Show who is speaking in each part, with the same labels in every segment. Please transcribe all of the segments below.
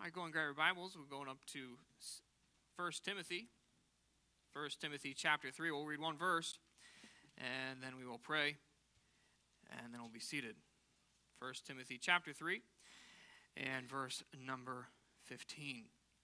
Speaker 1: right, go and grab your Bibles. We're going up to 1 Timothy. 1 Timothy chapter 3. We'll read one verse, and then we will pray, and then we'll be seated. 1 Timothy chapter 3, and verse number 15.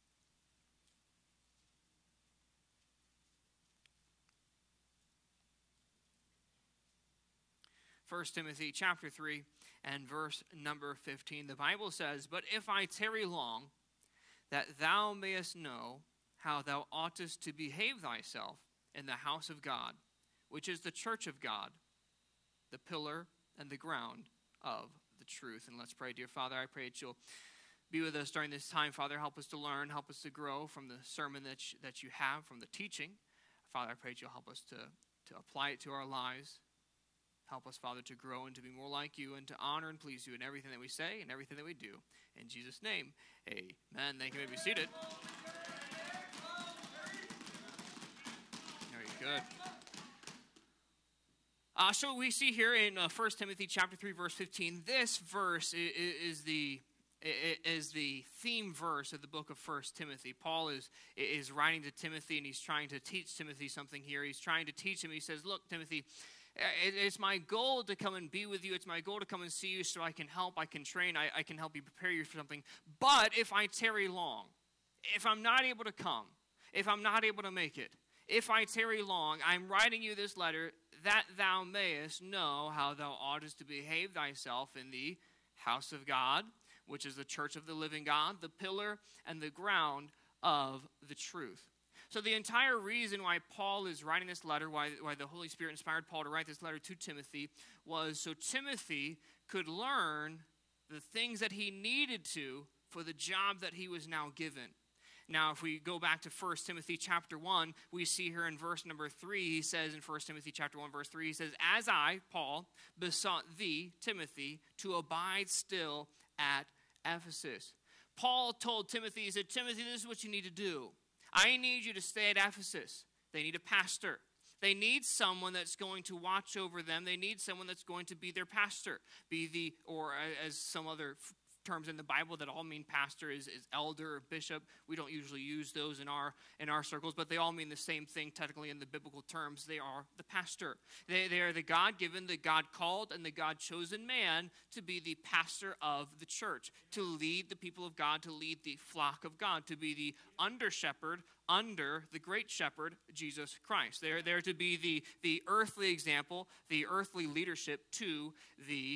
Speaker 1: 1 Timothy chapter 3 and verse number 15. The Bible says, "But if I tarry long, that thou mayest know how thou oughtest to behave thyself in the house of God, which is the church of God, the pillar and the ground of the truth." And let's pray. Dear Father, I pray that you'll be with us during this time. Father, help us to learn, help us to grow from the sermon that you have, from the teaching. Father, I pray that you'll help us to apply it to our lives. Help us, Father, to grow and to be more like you and to honor and please you in everything that we say and everything that we do. In Jesus' name, amen. Thank you. You may be seated. Very good. So we see here in 1 Timothy chapter 3, verse 15, this verse is the theme verse of the book of 1 Timothy. Paul is writing to Timothy, and he's trying to teach Timothy something here. He's trying to teach him. He says, look, Timothy, it's my goal to come and be with you. It's my goal to come and see you so I can help, I can train, I can help you prepare you for something. But if I tarry long, if I'm not able to come, if I'm not able to make it, if I tarry long, I'm writing you this letter that thou mayest know how thou oughtest to behave thyself in the house of God, which is the church of the living God, the pillar and the ground of the truth. So the entire reason why Paul is writing this letter, why the Holy Spirit inspired Paul to write this letter to Timothy, was so Timothy could learn the things that he needed to for the job that he was now given. Now, if we go back to 1 Timothy chapter 1, we see here in verse number 3, he says in 1 Timothy chapter 1, verse 3, he says, "As I, Paul, besought thee, Timothy, to abide still at Ephesus." Paul told Timothy, he said, Timothy, this is what you need to do. I need you to stay at Ephesus. They need a pastor. They need someone that's going to watch over them. They need someone that's going to be their pastor. Or as some other terms in the Bible that all mean pastor is elder or bishop. We don't usually use those in our circles, but they all mean the same thing technically in the biblical terms. They are the pastor. They are the God-given, the God-called, and the God-chosen man to be the pastor of the church, to lead the people of God, to lead the flock of God, to be the under-shepherd under the great shepherd, Jesus Christ. They're there to be the earthly example, the earthly leadership to the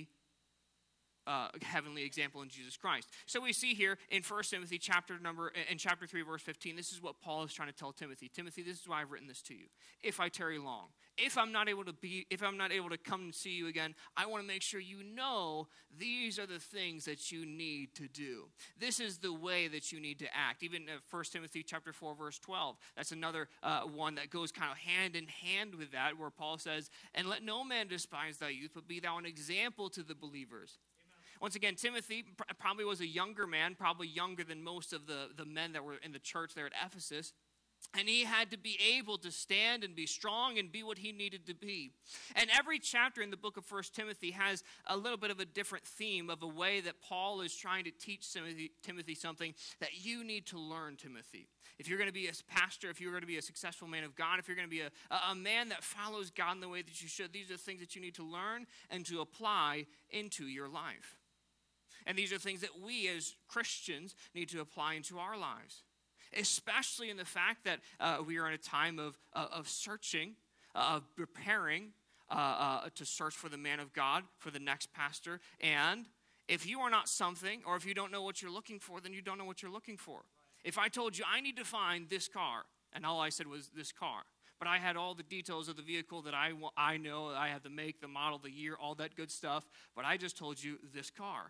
Speaker 1: heavenly example in Jesus Christ. So we see here in 1 Timothy chapter 3, verse 15, this is what Paul is trying to tell Timothy. Timothy, this is why I've written this to you. If I tarry long, if I'm not able to come and see you again, I want to make sure you know these are the things that you need to do. This is the way that you need to act. Even 1 Timothy chapter 4, verse 12, that's another one that goes kind of hand in hand with that, where Paul says, "And let no man despise thy youth, but be thou an example to the believers." Once again, Timothy probably was a younger man, probably younger than most of the men that were in the church there at Ephesus. And he had to be able to stand and be strong and be what he needed to be. And every chapter in the book of 1 Timothy has a little bit of a different theme of a way that Paul is trying to teach Timothy something that you need to learn, Timothy. If you're going to be a pastor, if you're going to be a successful man of God, if you're going to be a man that follows God in the way that you should, these are the things that you need to learn and to apply into your life. And these are things that we as Christians need to apply into our lives, especially in the fact that we are in a time of searching, of preparing to search for the man of God, for the next pastor. And if you are not something, or if you don't know what you're looking for, then you don't know what you're looking for. If I told you I need to find this car, and all I said was this car, but I had all the details of the vehicle that I know, I have the make, the model, the year, all that good stuff, but I just told you this car,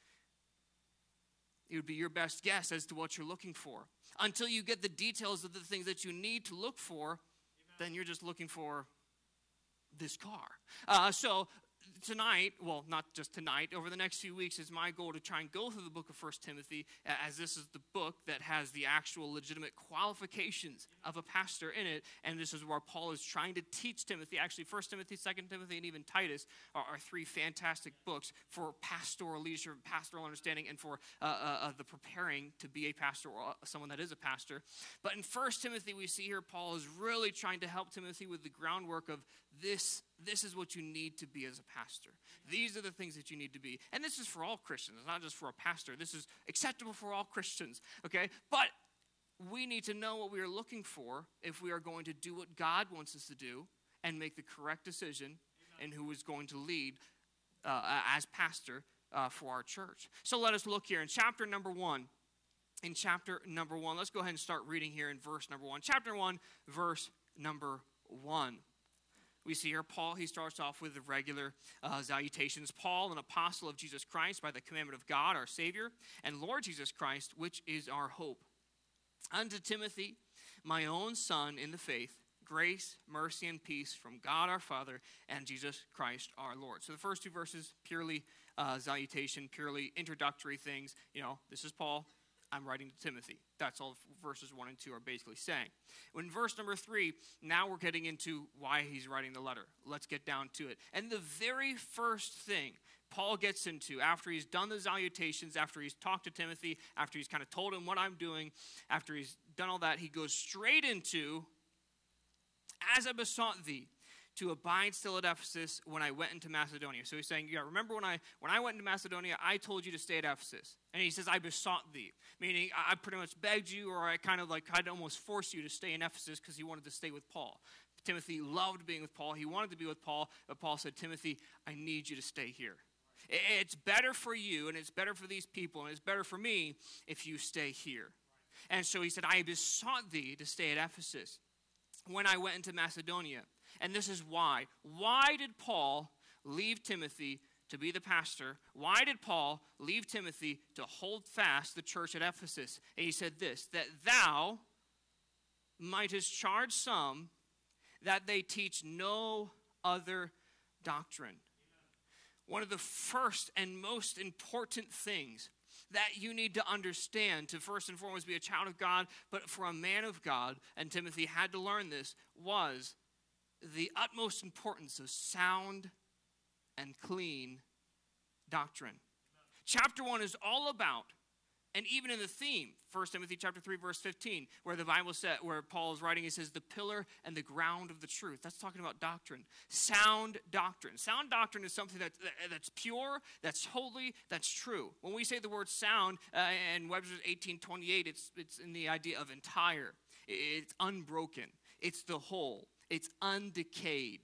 Speaker 1: it would be your best guess as to what you're looking for. Until you get the details of the things that you need to look for, then you're just looking for this car. So tonight, well, not just tonight, over the next few weeks is my goal to try and go through the book of 1 Timothy, as this is the book that has the actual legitimate qualifications of a pastor in it, and this is where Paul is trying to teach Timothy. Actually, 1 Timothy, 2 Timothy, and even Titus are three fantastic books for pastoral leadership, pastoral understanding, and for the preparing to be a pastor or someone that is a pastor. But in 1 Timothy, we see here Paul is really trying to help Timothy with the groundwork of this is what you need to be as a pastor. These are the things that you need to be. And this is for all Christians. It's not just for a pastor. This is acceptable for all Christians, okay? But we need to know what we are looking for if we are going to do what God wants us to do and make the correct decision and who is going to lead as pastor for our church. So let us look here in chapter number 1. In chapter number 1, let's go ahead and start reading here in verse number 1. Chapter 1, verse number 1. We see here Paul, he starts off with the regular salutations. Paul, an apostle of Jesus Christ by the commandment of God, our Savior, and Lord Jesus Christ, which is our hope. Unto Timothy, my own son in the faith, grace, mercy, and peace from God our Father and Jesus Christ our Lord. So the first two verses, purely salutation, purely introductory things. You know, this is Paul. I'm writing to Timothy. That's all verses 1 and 2 are basically saying. In verse number 3, now we're getting into why he's writing the letter. Let's get down to it. And the very first thing Paul gets into after he's done the salutations, after he's talked to Timothy, after he's kind of told him what I'm doing, after he's done all that, he goes straight into, as I besought thee, to abide still at Ephesus when I went into Macedonia. So he's saying, yeah, remember when I went into Macedonia, I told you to stay at Ephesus. And he says, I besought thee, meaning I pretty much begged you, or I kind of like I'd almost force you to stay in Ephesus because he wanted to stay with Paul. Timothy loved being with Paul. He wanted to be with Paul, but Paul said, Timothy, I need you to stay here. It's better for you, and it's better for these people, and it's better for me if you stay here. And so he said, I besought thee to stay at Ephesus when I went into Macedonia. And this is why. Why did Paul leave Timothy to be the pastor? Why did Paul leave Timothy to hold fast the church at Ephesus? And he said this, that thou mightest charge some that they teach no other doctrine. One of the first and most important things that you need to understand to first and foremost be a child of God, but for a man of God, and Timothy had to learn this, was the utmost importance of sound and clean doctrine. Chapter 1 is all about, and even in the theme, 1 Timothy chapter 3, verse 15, where the Bible said, where Paul is writing, he says, the pillar and the ground of the truth. That's talking about doctrine. Sound doctrine. Sound doctrine is something that's pure, that's holy, that's true. When we say the word sound, in Webster's 1828, it's in the idea of entire. It's unbroken. It's the whole. It's undecayed.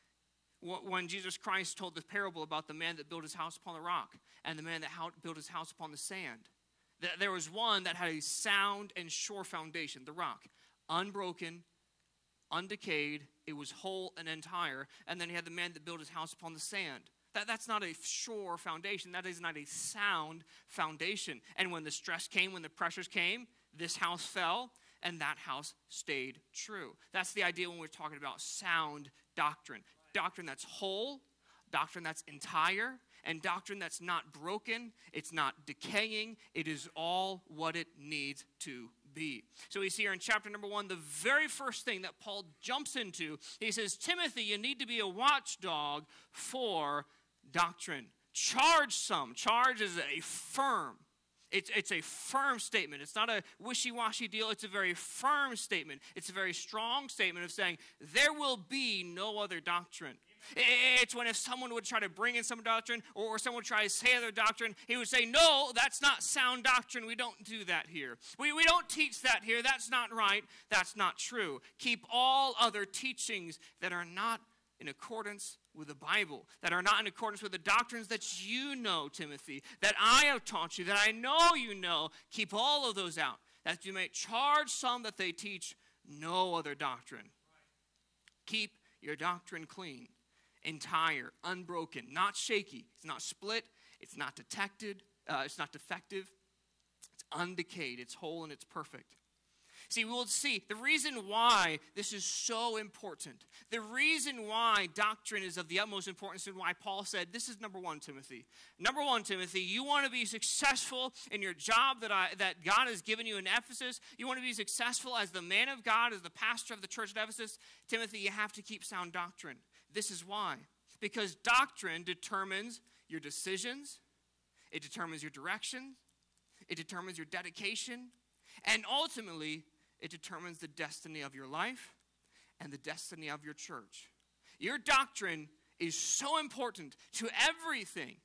Speaker 1: When Jesus Christ told the parable about the man that built his house upon the rock and the man that built his house upon the sand, there was one that had a sound and sure foundation, the rock, unbroken, undecayed, it was whole and entire, and then he had the man that built his house upon the sand. That's not a sure foundation. That is not a sound foundation. And when the stress came, when the pressures came, this house fell, and that house stayed true. That's the idea when we're talking about sound doctrine. Doctrine that's whole, doctrine that's entire, and doctrine that's not broken, it's not decaying, it is all what it needs to be. So we see here in chapter number 1, the very first thing that Paul jumps into, he says, Timothy, you need to be a watchdog for doctrine. Charge some. Charge is a firm. It's a firm statement. It's not a wishy-washy deal. It's a very firm statement. It's a very strong statement of saying, there will be no other doctrine. It's when if someone would try to bring in some doctrine or someone would try to say other doctrine, he would say, no, that's not sound doctrine. We don't do that here. We don't teach that here. That's not right. That's not true. Keep all other teachings that are not in accordance with the Bible, that are not in accordance with the doctrines that you know, Timothy, that I have taught you, that I know you know. Keep all of those out, that you may charge some that they teach no other doctrine. Keep your doctrine clean, entire, unbroken, not shaky. It's not split. It's not detected. It's not defective. It's undecayed. It's whole and it's perfect. See, we will see the reason why this is so important. The reason why doctrine is of the utmost importance and why Paul said, this is number one, Timothy. Number one, Timothy, you want to be successful in your job that God has given you in Ephesus. You want to be successful as the man of God, as the pastor of the church at Ephesus. Timothy, you have to keep sound doctrine. This is why. Because doctrine determines your decisions. It determines your direction. It determines your dedication. And ultimately, it determines the destiny of your life and the destiny of your church. Your doctrine is so important to everything.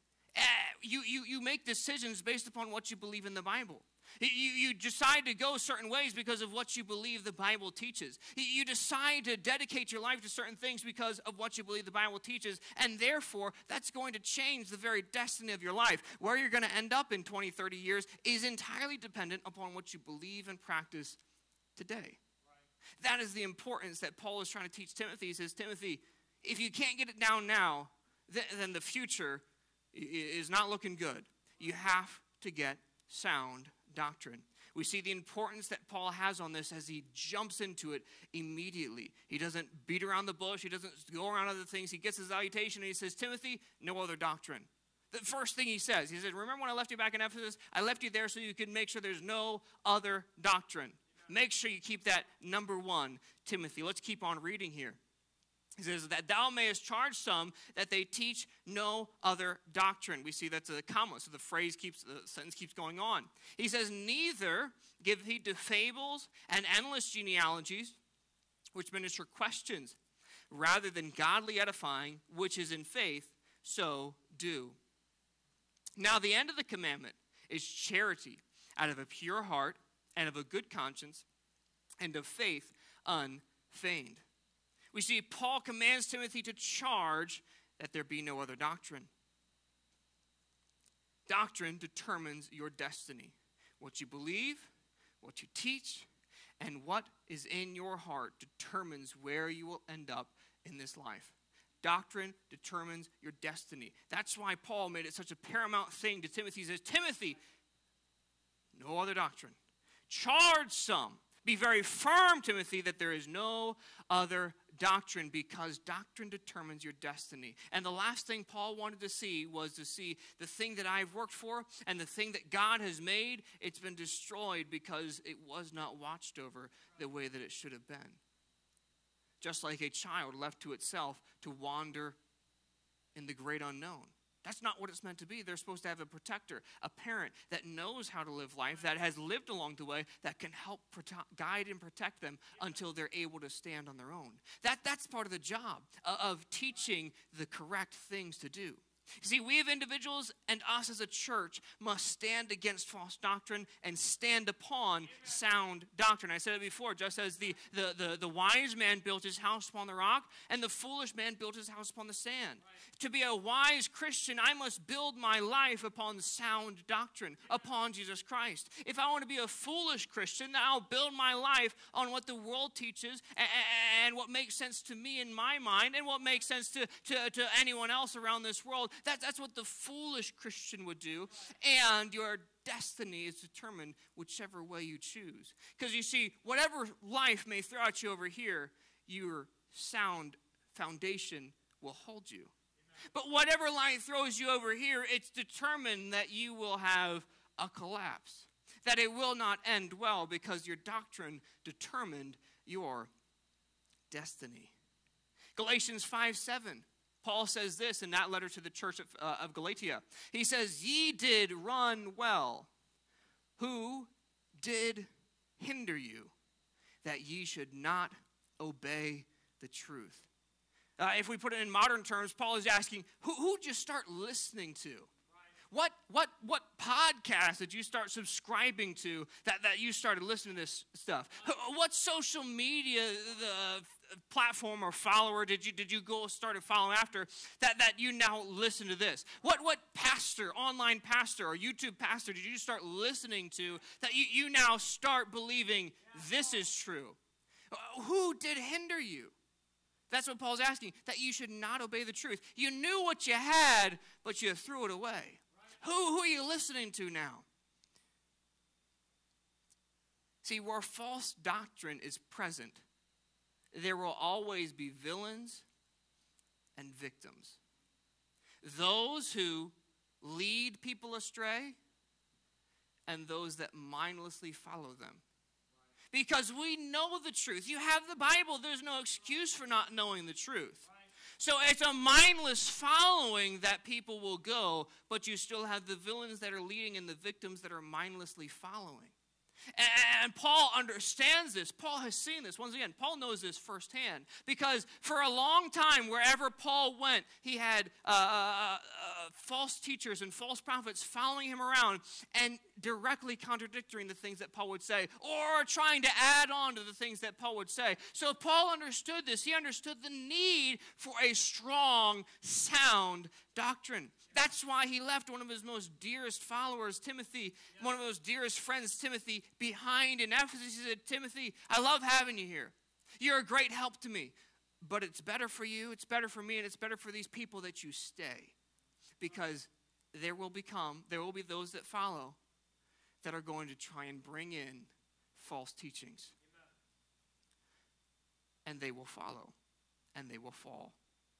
Speaker 1: You make decisions based upon what you believe in the Bible. You decide to go certain ways because of what you believe the Bible teaches. You decide to dedicate your life to certain things because of what you believe the Bible teaches. And therefore, that's going to change the very destiny of your life. Where you're going to end up in 20, 30 years is entirely dependent upon what you believe and practice today. Right. That is the importance that Paul is trying to teach Timothy. He says, Timothy, if you can't get it down now, then the future is not looking good. You have to get sound doctrine. We see the importance that Paul has on this as he jumps into it immediately. He doesn't beat around the bush. He doesn't go around other things. He gets his salutation and he says, Timothy, no other doctrine. The first thing he says, remember when I left you back in Ephesus? I left you there so you can make sure there's no other doctrine. Make sure you keep that number one, Timothy. Let's keep on reading here. He says, that thou mayest charge some that they teach no other doctrine. We see that's a comma, so the sentence keeps going on. He says, neither give heed to fables and endless genealogies, which minister questions, rather than godly edifying, which is in faith, so do. Now the end of the commandment is charity, out of a pure heart, and of a good conscience, and of faith unfeigned. We see Paul commands Timothy to charge that there be no other doctrine. Doctrine determines your destiny. What you believe, what you teach, and what is in your heart determines where you will end up in this life. Doctrine determines your destiny. That's why Paul made it such a paramount thing to Timothy. He says, Timothy, no other doctrine. Charge some. Be very firm, Timothy, that there is no other doctrine, because doctrine determines your destiny. And the last thing Paul wanted to see was to see the thing that I've worked for and the thing that God has made, it's been destroyed because it was not watched over the way that it should have been. Just like a child left to itself to wander in the great unknown. That's not what it's meant to be. They're supposed to have a protector, a parent that knows how to live life, that has lived along the way, that can help guide and protect them until they're able to stand on their own. That's part of the job of teaching the correct things to do. See, we as individuals and us as a church must stand against false doctrine and stand upon sound doctrine. I said it before, just as the wise man built his house upon the rock and the foolish man built his house upon the sand. Right. To be a wise Christian, I must build my life upon sound doctrine, upon Jesus Christ. If I want to be a foolish Christian, then I'll build my life on what the world teaches and what makes sense to me in my mind and what makes sense to anyone else around this world. That's what the foolish Christian would do. And your destiny is determined whichever way you choose. Because you see, whatever life may throw at you over here, your sound foundation will hold you. But whatever life throws you over here, it's determined that you will have a collapse. That it will not end well because your doctrine determined your destiny. Galatians 5:7. Paul says this in that letter to the church of Galatia. He says, ye did run well. Who did hinder you that ye should not obey the truth? If we put it in modern terms, Paul is asking, who'd you start listening to? What podcast did you start subscribing to that you started listening to this stuff? What social media platform or follower did you go started following after that you now listen to this? What pastor, online pastor or YouTube pastor did you start listening to that you now start believing this is true? Who did hinder you? That's what Paul's asking, that you should not obey the truth. You knew what you had, but you threw it away. Who are you listening to now? See, where false doctrine is present, there will always be villains and victims. Those who lead people astray and those that mindlessly follow them. Because we know the truth. You have the Bible. There's no excuse for not knowing the truth. So it's a mindless following that people will go, but you still have the villains that are leading and the victims that are mindlessly following. And Paul understands this. Paul has seen this. Once again, Paul knows this firsthand. Because for a long time, wherever Paul went, he had false teachers and false prophets following him around and directly contradicting the things that Paul would say, or trying to add on to the things that Paul would say. So Paul understood this. He understood the need for a strong, sound doctrine. That's why he left one of his most dearest followers, Timothy, one of his dearest friends, Timothy, behind in Ephesus. He said, Timothy, I love having you here. You're a great help to me. But it's better for you, it's better for me, and it's better for these people that you stay. Because there will be those that follow that are going to try and bring in false teachings. And they will follow, and they will fall.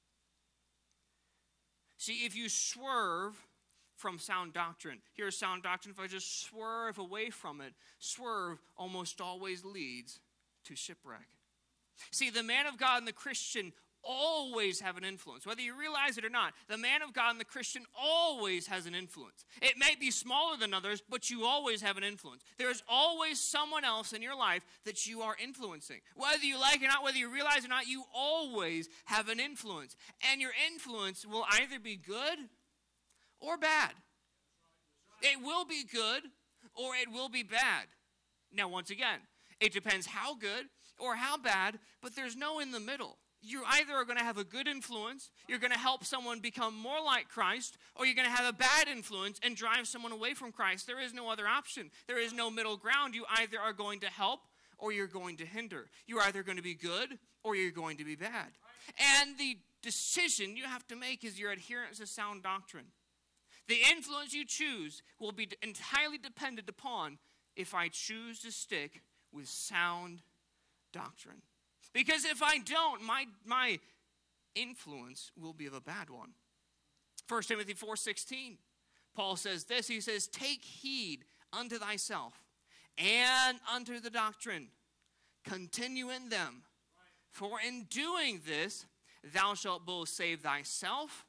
Speaker 1: See, if you swerve from sound doctrine, here's sound doctrine. If I just swerve away from it, swerve almost always leads to shipwreck. See, the man of God and the Christian always have an influence. Whether you realize it or not, the man of God and the Christian always has an influence. It may be smaller than others, but you always have an influence. There is always someone else in your life that you are influencing. Whether you like it or not, whether you realize it or not, you always have an influence. And your influence will either be good or bad. It will be good or it will be bad. Now, once again, it depends how good or how bad, but there's no in the middle. You either are going to have a good influence, you're going to help someone become more like Christ, or you're going to have a bad influence and drive someone away from Christ. There is no other option. There is no middle ground. You either are going to help or you're going to hinder. You're either going to be good or you're going to be bad. And the decision you have to make is your adherence to sound doctrine. The influence you choose will be entirely dependent upon if I choose to stick with sound doctrine. Because if I don't, my influence will be of a bad one. 1 Timothy 4:16, Paul says this. He says, take heed unto thyself and unto the doctrine. Continue in them. For in doing this, thou shalt both save thyself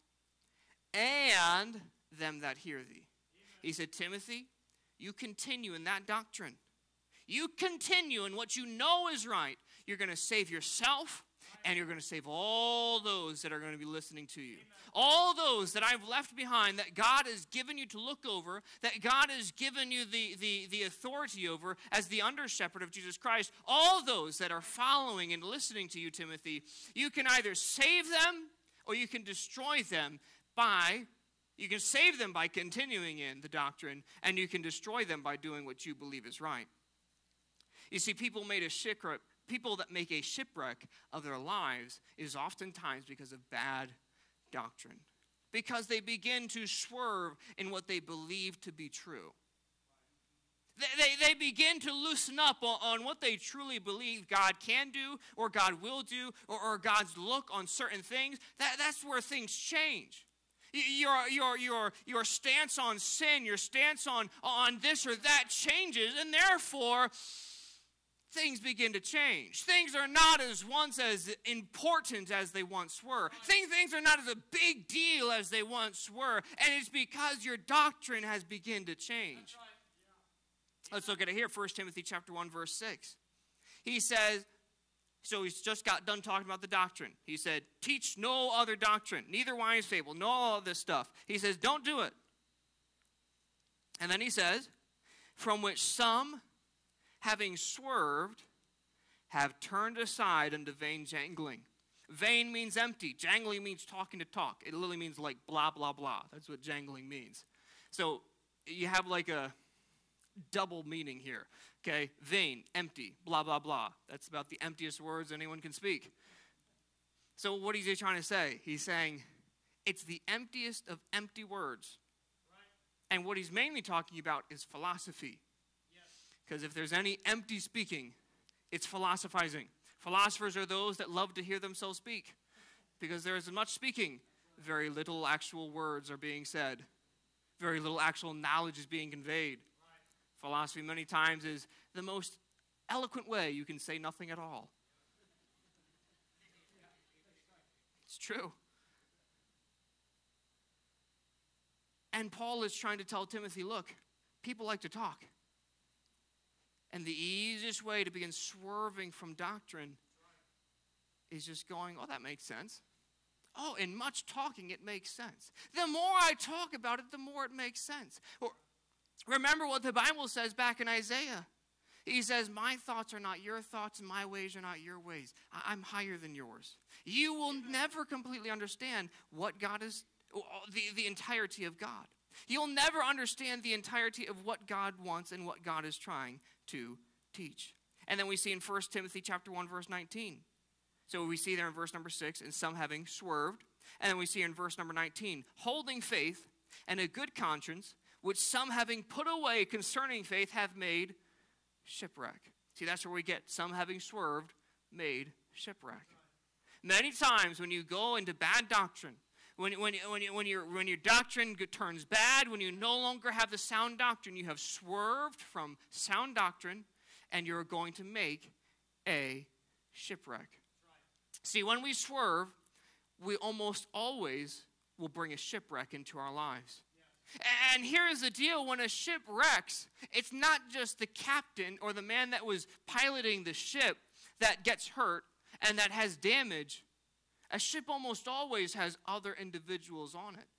Speaker 1: and them that hear thee. He said, Timothy, you continue in that doctrine. You continue in what you know is right. You're going to save yourself, and you're going to save all those that are going to be listening to you. All those that I've left behind, that God has given you to look over, that God has given you the authority over as the under-shepherd of Jesus Christ, all those that are following and listening to you, Timothy, you can either save them or you can destroy them you can save them by continuing in the doctrine, and you can destroy them by doing what you believe is right. You see, people that make a shipwreck of their lives is oftentimes because of bad doctrine. Because they begin to swerve in what they believe to be true. They begin to loosen up on what they truly believe God can do or God will do or God's look on certain things. That's where things change. Your stance on sin, your stance on this or that changes, and therefore things begin to change. Things are not once as important as they once were. Things are not as a big deal as they once were. And it's because your doctrine has begun to change. Let's look at it here. 1 Timothy chapter 1, verse 6. He says, so he's just got done talking about the doctrine. He said, teach no other doctrine, neither wise fable, no all this stuff. He says, don't do it. And then he says, from which some, having swerved, have turned aside unto vain jangling. Vain means empty. Jangling means talking to talk. It literally means like blah, blah, blah. That's what jangling means. So you have like a double meaning here. Okay, vain, empty, blah, blah, blah. That's about the emptiest words anyone can speak. So what is he trying to say? He's saying it's the emptiest of empty words. Right. And what he's mainly talking about is philosophy. Yes. Because if there's any empty speaking, it's philosophizing. Philosophers are those that love to hear themselves speak. Because there is much speaking, very little actual words are being said. Very little actual knowledge is being conveyed. Philosophy many times is the most eloquent way you can say nothing at all. It's true. And Paul is trying to tell Timothy, look, people like to talk. And the easiest way to begin swerving from doctrine is just going, oh, that makes sense. Oh, in much talking, it makes sense. The more I talk about it, the more it makes sense. Remember what the Bible says back in Isaiah. He says, my thoughts are not your thoughts, and my ways are not your ways. I'm higher than yours. You will never completely understand what God is, the entirety of God. You'll never understand the entirety of what God wants and what God is trying to teach. And then we see in 1 Timothy chapter 1, verse 19. So we see there in verse number 6, and some having swerved. And then we see in verse number 19, holding faith and a good conscience, which some having put away concerning faith have made shipwreck. See, that's where we get some having swerved, made shipwreck. Many times when you go into bad doctrine, when your doctrine turns bad, when you no longer have the sound doctrine, you have swerved from sound doctrine, and you're going to make a shipwreck. See, when we swerve, we almost always will bring a shipwreck into our lives. And here's the deal, when a ship wrecks, it's not just the captain or the man that was piloting the ship that gets hurt and that has damage. A ship almost always has other individuals on it.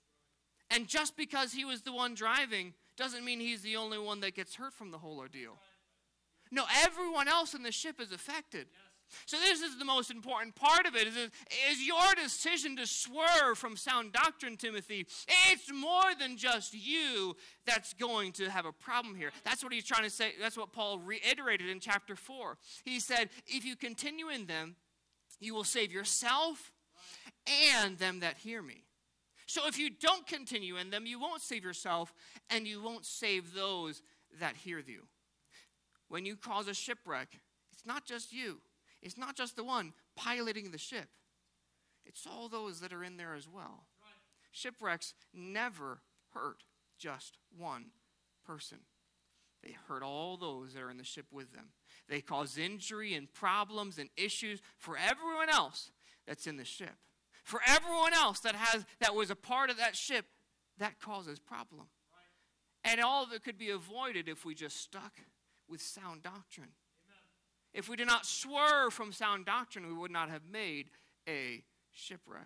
Speaker 1: And just because he was the one driving doesn't mean he's the only one that gets hurt from the whole ordeal. No, everyone else in the ship is affected. So this is the most important part of it, is your decision to swerve from sound doctrine, Timothy. It's more than just you that's going to have a problem here. That's what he's trying to say. That's what Paul reiterated in chapter 4. He said, if you continue in them, you will save yourself and them that hear me. So if you don't continue in them, you won't save yourself and you won't save those that hear you. When you cause a shipwreck, it's not just you. It's not just the one piloting the ship. It's all those that are in there as well. Right. Shipwrecks never hurt just one person. They hurt all those that are in the ship with them. They cause injury and problems and issues for everyone else that's in the ship. For everyone else that was a part of that ship, that causes problem. Right. And all of it could be avoided if we just stuck with sound doctrine. If we did not swerve from sound doctrine, we would not have made a shipwreck.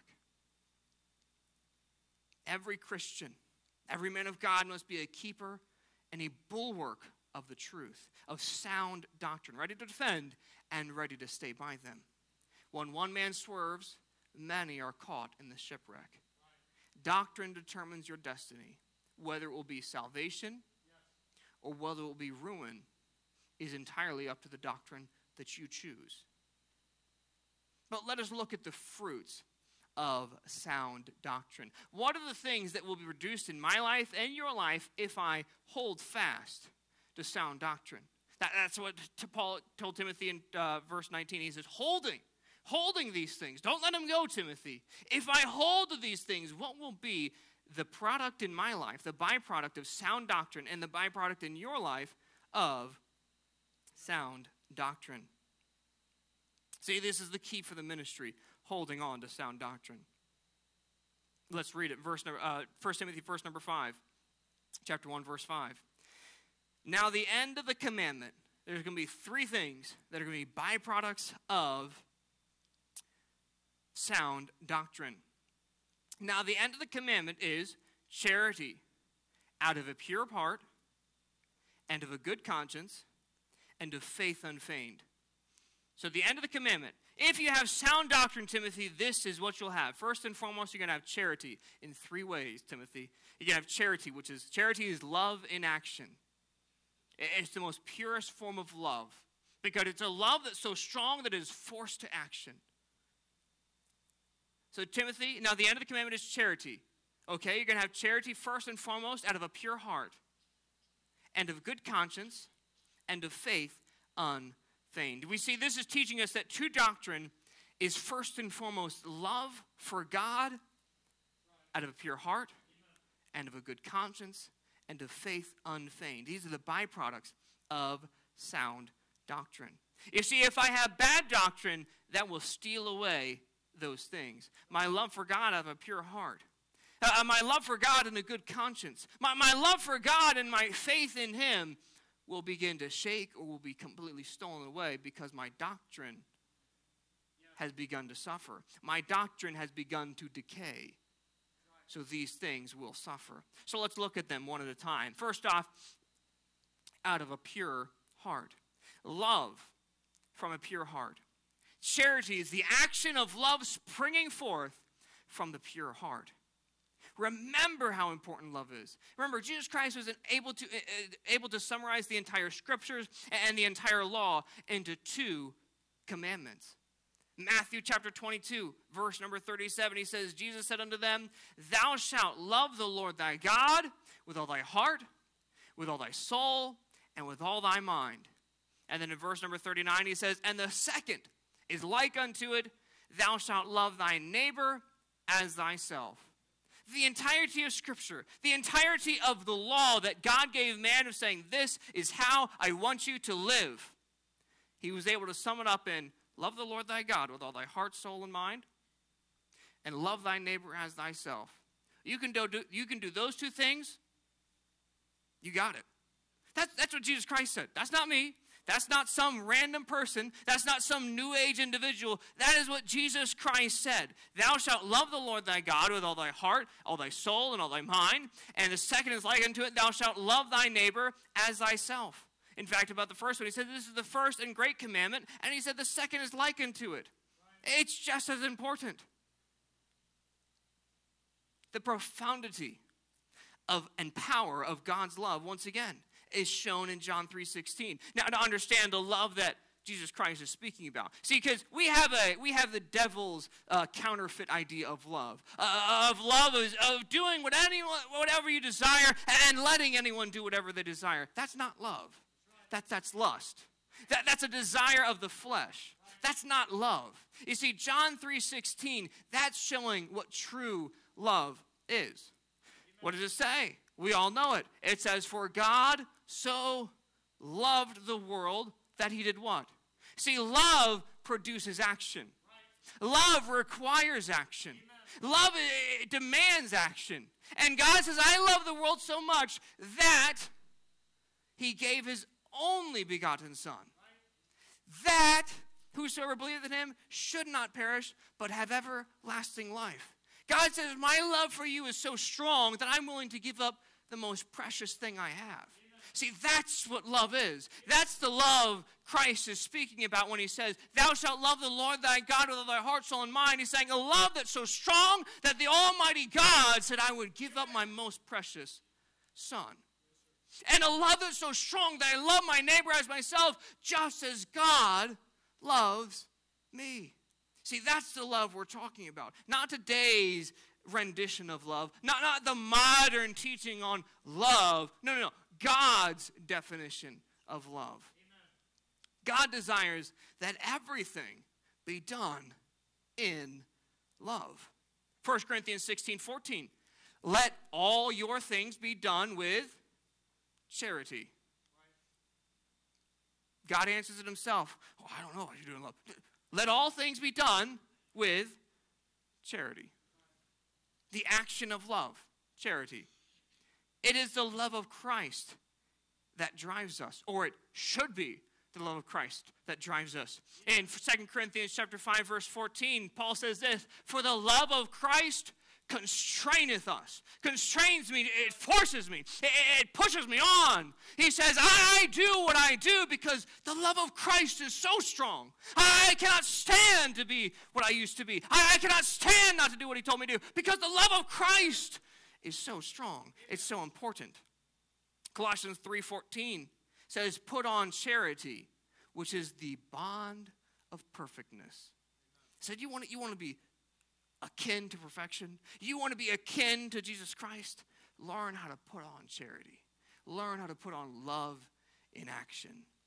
Speaker 1: Every Christian, every man of God must be a keeper and a bulwark of the truth, of sound doctrine, ready to defend and ready to stay by them. When one man swerves, many are caught in the shipwreck. Doctrine determines your destiny. Whether it will be salvation or whether it will be ruin is entirely up to the doctrine that you choose. But let us look at the fruits of sound doctrine. What are the things that will be produced in my life and your life if I hold fast to sound doctrine? That's what Paul told Timothy in verse 19. He says, holding these things. Don't let them go, Timothy. If I hold to these things, what will be the product in my life, the byproduct of sound doctrine, and the byproduct in your life of sound doctrine? See, this is the key for the ministry, holding on to sound doctrine. Let's read it. 1 Timothy, verse number 5. Chapter 1, verse 5. Now the end of the commandment, there's going to be three things that are going to be byproducts of sound doctrine. Now the end of the commandment is charity, out of a pure heart, and of a good conscience, and of faith unfeigned. So the end of the commandment, if you have sound doctrine, Timothy, this is what you'll have. First and foremost, you're going to have charity in three ways, Timothy. You're going to have charity, charity is love in action. It's the most purest form of love, because it's a love that's so strong that it is forced to action. So Timothy, now the end of the commandment is charity. Okay, you're going to have charity first and foremost out of a pure heart and of good conscience and of faith unfeigned. We see this is teaching us that true doctrine is first and foremost love for God out of a pure heart and of a good conscience and of faith unfeigned. These are the byproducts of sound doctrine. You see, if I have bad doctrine, that will steal away those things. My love for God out of a pure heart. My love for God and a good conscience. My love for God and my faith in Him will begin to shake or will be completely stolen away because my doctrine has begun to suffer. My doctrine has begun to decay. So these things will suffer. So let's look at them one at a time. First off, out of a pure heart. Love from a pure heart. Charity is the action of love springing forth from the pure heart. Remember how important love is. Remember, Jesus Christ was able to summarize the entire scriptures and the entire law into 2 commandments. Matthew chapter 22, verse number 37, he says, Jesus said unto them, Thou shalt love the Lord thy God with all thy heart, with all thy soul, and with all thy mind. And then in verse number 39, he says, And the second is like unto it, Thou shalt love thy neighbor as thyself. The entirety of Scripture, the entirety of the law that God gave man of saying, this is how I want you to live. He was able to sum it up in, love the Lord thy God with all thy heart, soul, and mind, and love thy neighbor as thyself. You can do those 2 things, you got it. That's what Jesus Christ said. That's not me. That's not some random person. That's not some new age individual. That is what Jesus Christ said. Thou shalt love the Lord thy God with all thy heart, all thy soul, and all thy mind. And the second is like unto it, thou shalt love thy neighbor as thyself. In fact, about the first one, he said this is the first and great commandment. And he said the second is like unto it. It's just as important. The profundity of and power of God's love, once again, is shown in John 3:16. Now, to understand the love that Jesus Christ is speaking about. See, because we have the devil's counterfeit idea of love. Of doing whatever you desire and letting anyone do whatever they desire. That's not love. That's lust. That's a desire of the flesh. That's not love. You see, John 3:16, that's showing what true love is. What does it say? We all know it. It says, for God so loved the world that he did what? See, love produces action. Love requires action. Love demands action. And God says, I love the world so much that he gave his only begotten Son. That whosoever believeth in him should not perish, but have everlasting life. God says, my love for you is so strong that I'm willing to give up the most precious thing I have. See, that's what love is. That's the love Christ is speaking about when he says, thou shalt love the Lord thy God with all thy heart, soul, and mind. He's saying a love that's so strong that the Almighty God said, I would give up my most precious Son. And a love that's so strong that I love my neighbor as myself, just as God loves me. See, that's the love we're talking about. Not today's rendition of love. Not the modern teaching on love. No. God's definition of love. Amen. God desires that everything be done in love. 1 Corinthians 16:14. Let all your things be done with charity. God answers it himself. Oh, I don't know what you're doing in love. Let all things be done with charity. The action of love, charity. It is the love of Christ that drives us, or it should be the love of Christ that drives us. In 2 Corinthians chapter 5, verse 14, Paul says this, for the love of Christ constraineth us. Constrains me, it forces me, it pushes me on. He says, I do what I do because the love of Christ is so strong. I cannot stand to be what I used to be. I cannot stand not to do what he told me to do because the love of Christ is so strong. It's so important. Colossians 3:14 says, put on charity, which is the bond of perfectness. He said, you want to be akin to perfection? You want to be akin to Jesus Christ? Learn how to put on charity. Learn how to put on love in action.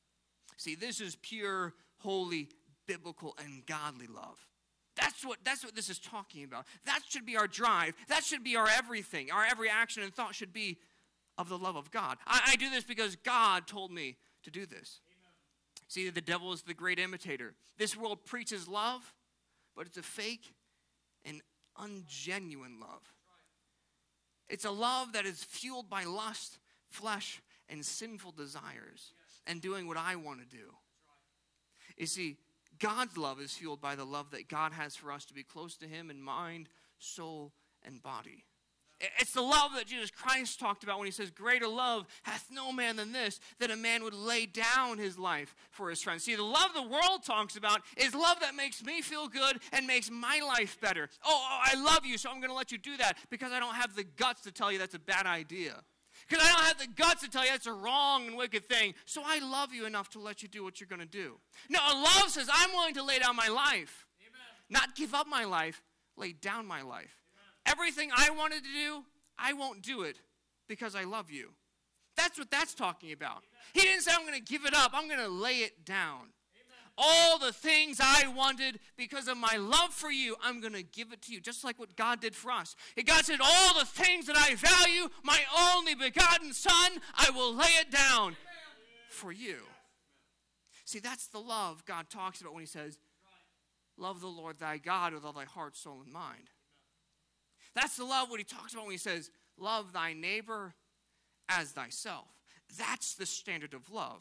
Speaker 1: See, this is pure, holy, biblical, and godly love. That's what this is talking about. That should be our drive. That should be our everything. Our every action and thought should be of the love of God. I do this because God told me to do this. Amen. See, the devil is the great imitator. This world preaches love, but it's a fake and ungenuine love. It's a love that is fueled by lust, flesh, and sinful desires, and doing what I want to do. You see, God's love is fueled by the love that God has for us to be close to him in mind, soul, and body. It's the love that Jesus Christ talked about when he says, greater love hath no man than this, that a man would lay down his life for his friends. See, the love the world talks about is love that makes me feel good and makes my life better. Oh, I love you, so I'm going to let you do that because I don't have the guts to tell you that's a bad idea. Because I don't have the guts to tell you that's a wrong and wicked thing. So I love you enough to let you do what you're going to do. No, love says I'm willing to lay down my life. Amen. Not give up my life, lay down my life. Amen. Everything I wanted to do, I won't do it because I love you. That's what that's talking about. Amen. He didn't say I'm going to give it up. I'm going to lay it down. All the things I wanted because of my love for you, I'm going to give it to you, just like what God did for us. And God said, all the things that I value, my only begotten Son, I will lay it down for you. See, that's the love God talks about when he says, love the Lord thy God with all thy heart, soul, and mind. That's the love what he talks about when he says, love thy neighbor as thyself. That's the standard of love.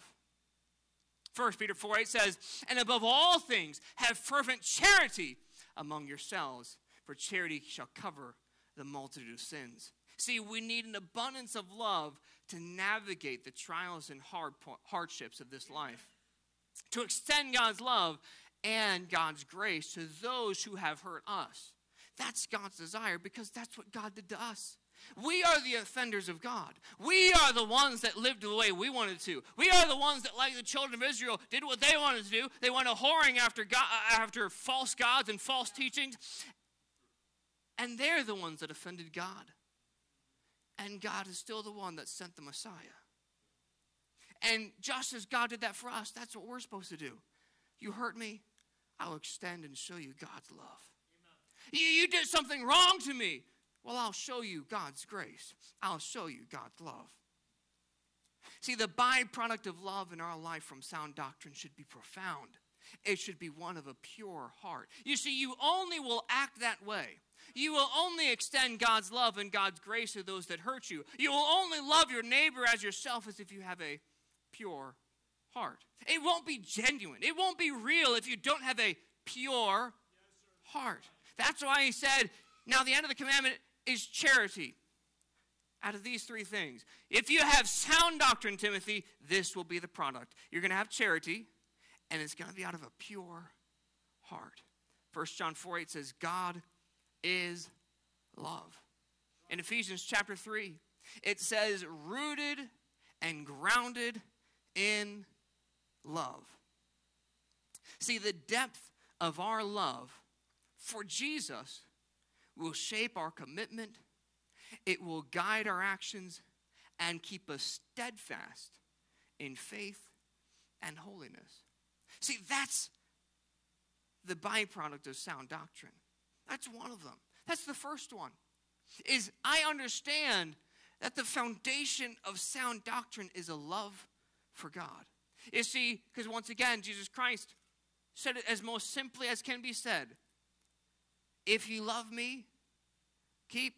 Speaker 1: 1 Peter 4:8 says, and above all things, have fervent charity among yourselves, for charity shall cover the multitude of sins. See, we need an abundance of love to navigate the trials and hardships of this life, to extend God's love and God's grace to those who have hurt us. That's God's desire because that's what God did to us. We are the offenders of God. We are the ones that lived the way we wanted to. We are the ones that, like the children of Israel, did what they wanted to do. They went whoring after God, after false gods and false teachings. And they're the ones that offended God. And God is still the one that sent the Messiah. And just as God did that for us, that's what we're supposed to do. You hurt me, I'll extend and show you God's love. You did something wrong to me. Well, I'll show you God's grace. I'll show you God's love. See, the byproduct of love in our life from sound doctrine should be profound. It should be one of a pure heart. You see, you only will act that way. You will only extend God's love and God's grace to those that hurt you. You will only love your neighbor as yourself as if you have a pure heart. It won't be genuine. It won't be real if you don't have a pure heart. That's why he said, now the end of the commandment is charity. Out of these three things. If you have sound doctrine, Timothy, this will be the product. You're going to have charity, and it's going to be out of a pure heart. 1 John 4:8 says, God is love. In Ephesians chapter 3, it says, rooted and grounded in love. See, the depth of our love for Jesus will shape our commitment, it will guide our actions, and keep us steadfast in faith and holiness. See, that's the byproduct of sound doctrine. That's one of them. That's the first one. Is I understand that the foundation of sound doctrine is a love for God. You see, because once again, Jesus Christ said it as most simply as can be said. If you love me, keep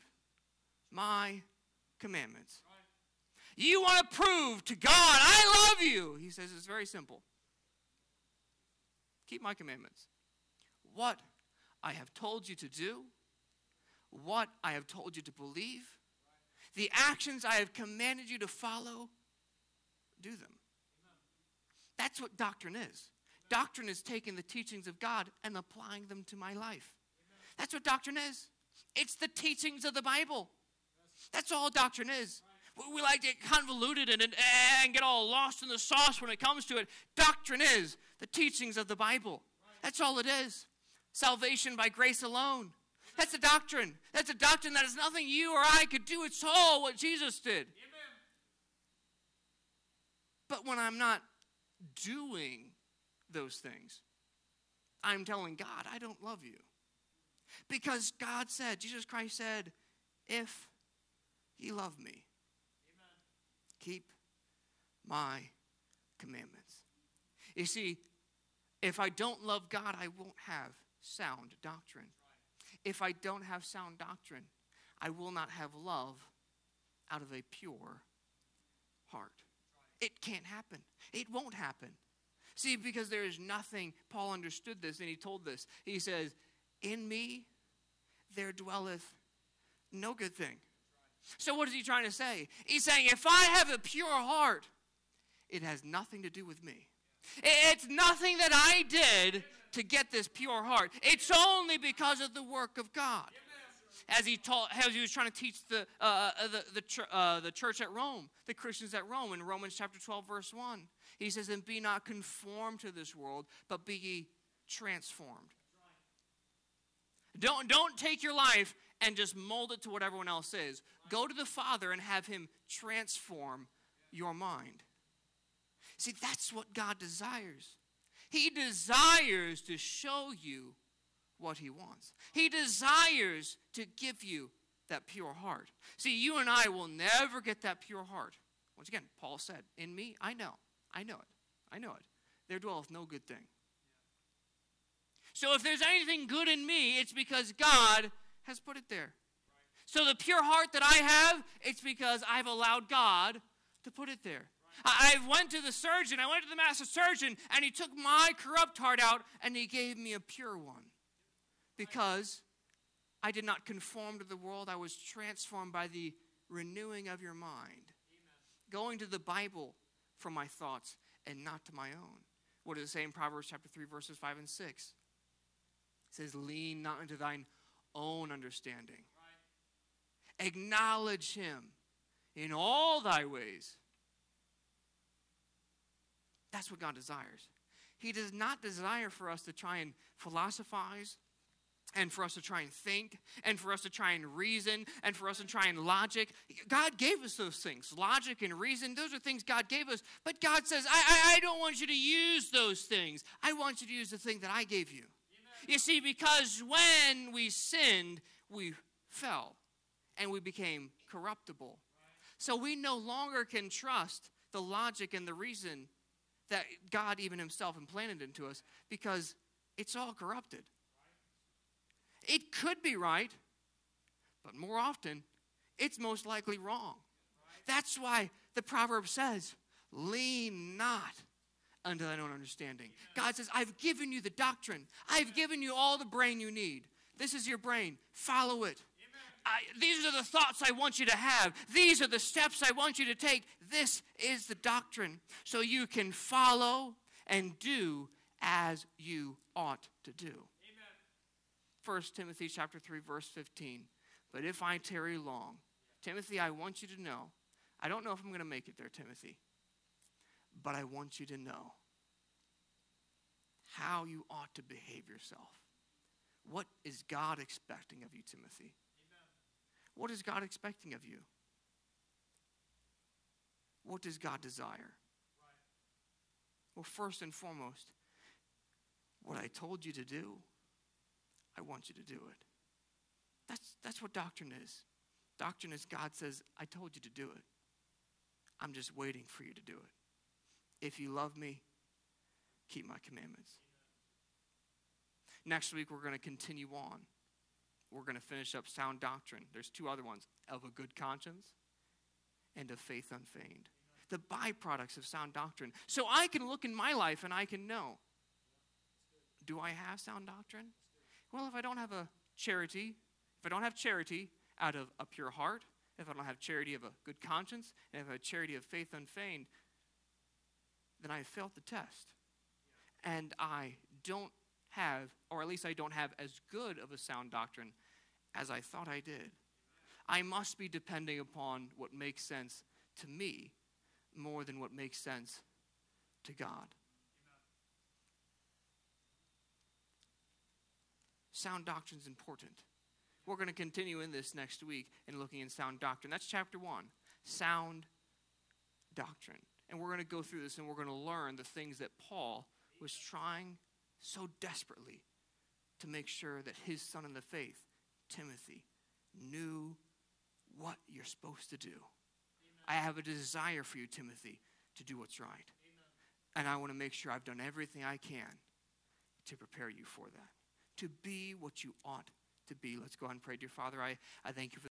Speaker 1: my commandments. You want to prove to God, I love you. He says it's very simple. Keep my commandments. What I have told you to do, what I have told you to believe, the actions I have commanded you to follow, do them. That's what doctrine is. Doctrine is taking the teachings of God and applying them to my life. That's what doctrine is. It's the teachings of the Bible. That's all doctrine is. We like to get convoluted and get all lost in the sauce when it comes to it. Doctrine is the teachings of the Bible. That's all it is. Salvation by grace alone. That's a doctrine. That's a doctrine that is nothing you or I could do. It's all what Jesus did. Amen. But when I'm not doing those things, I'm telling God, I don't love you. Because God said, Jesus Christ said, if ye love me, keep my commandments. You see, if I don't love God, I won't have sound doctrine. If I don't have sound doctrine, I will not have love out of a pure heart. It can't happen. It won't happen. See, because there is nothing, Paul understood this and he told this. He says, in me there dwelleth no good thing. So what is he trying to say? He's saying, if I have a pure heart, it has nothing to do with me. It's nothing that I did to get this pure heart. It's only because of the work of God. As he was trying to teach the church at Rome, the Christians at Rome, in Romans chapter 12, verse 1. He says, and be not conformed to this world, but be ye transformed. Don't take your life and just mold it to what everyone else is. Go to the Father and have him transform your mind. See, that's what God desires. He desires to show you what he wants. He desires to give you that pure heart. See, you and I will never get that pure heart. Once again, Paul said, in me, I know it. There dwelleth no good thing. So if there's anything good in me, it's because God has put it there. So the pure heart that I have, it's because I've allowed God to put it there. I went to the surgeon, I went to the master surgeon, and he took my corrupt heart out, and he gave me a pure one. Because I did not conform to the world, I was transformed by the renewing of your mind. Going to the Bible for my thoughts and not to my own. What does it say in Proverbs chapter 3, verses 5 and 6? It says, lean not into thine own understanding. Acknowledge him in all thy ways. That's what God desires. He does not desire for us to try and philosophize, and for us to try and think, and for us to try and reason, and for us to try and logic. God gave us those things. Logic and reason, those are things God gave us. But God says, I don't want you to use those things. I want you to use the thing that I gave you. Amen. You see, because when we sinned, we fell, and we became corruptible. Right. So we no longer can trust the logic and the reason that God even himself implanted into us, because it's all corrupted. It could be right, but more often, it's most likely wrong. That's why the proverb says, lean not unto thine own understanding. God says, I've given you the doctrine. I've given you all the brain you need. This is your brain. Follow it. These are the thoughts I want you to have. These are the steps I want you to take. This is the doctrine. So you can follow and do as you ought to do. 1 Timothy chapter 3, verse 15. But if I tarry long, Timothy, I want you to know. I don't know if I'm going to make it there, Timothy. But I want you to know how you ought to behave yourself. What is God expecting of you, Timothy? What is God expecting of you? What does God desire? Well, first and foremost, what I told you to do, I want you to do it. That's what doctrine is. Doctrine is God says, I told you to do it. I'm just waiting for you to do it. If you love me, keep my commandments. Next week, we're going to continue on. We're going to finish up sound doctrine. There's two other ones, of a good conscience and of faith unfeigned. The byproducts of sound doctrine. So I can look in my life and I can know, do I have sound doctrine? Well, if I don't have charity out of a pure heart, if I don't have charity of a good conscience, and if I have charity of faith unfeigned, then I have failed the test. And I don't have, or at least I don't have as good of a sound doctrine as I thought I did. I must be depending upon what makes sense to me more than what makes sense to God. Sound doctrine is important. We're going to continue in this next week and looking in sound doctrine. That's chapter 1, sound doctrine. And we're going to go through this and we're going to learn the things that Paul was trying so desperately to make sure that his son in the faith, Timothy, knew what you're supposed to do. Amen. I have a desire for you, Timothy, to do what's right. Amen. And I want to make sure I've done everything I can to prepare you for that, to be what you ought to be. Let's go ahead and pray. Dear Father, I thank you for